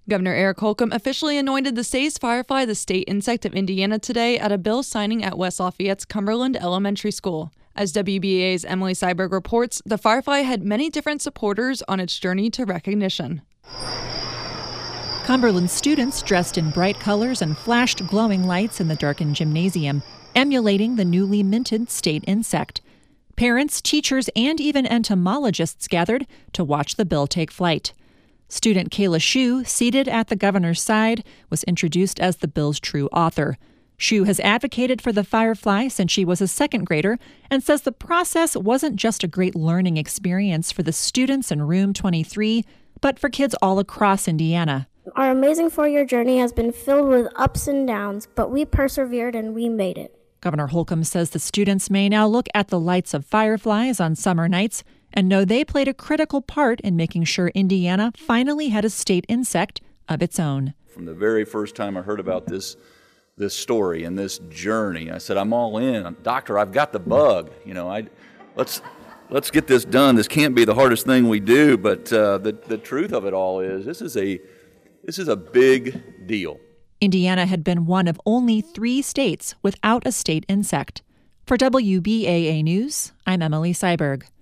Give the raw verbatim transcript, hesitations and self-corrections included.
Governor Eric Holcomb officially anointed the state's firefly the state insect of Indiana today at a bill signing at West Lafayette's Cumberland Elementary School. As W B A A's Emily Seiberg reports, the firefly had many different supporters on its journey to recognition. Cumberland students dressed in bright colors and flashed glowing lights in the darkened gymnasium, emulating the newly minted state insect. Parents, teachers, and even entomologists gathered to watch the bill take flight. Student Kayla Shu, seated at the governor's side, was introduced as the bill's true author. Shu has advocated for the firefly since she was a second grader and says the process wasn't just a great learning experience for the students in Room twenty-three, but for kids all across Indiana. Our amazing four-year journey has been filled with ups and downs, but we persevered and we made it. Governor Holcomb says the students may now look at the lights of fireflies on summer nights and know they played a critical part in making sure Indiana finally had a state insect of its own. From the very first time I heard about this this story and this journey, I said, I'm all in. Doctor, I've got the bug. You know, I let's let's get this done. This can't be the hardest thing we do, but uh, the the truth of it all is this is a this is a big deal. Indiana had been one of only three states without a state insect. For W B A A News, I'm Emily Seiberg.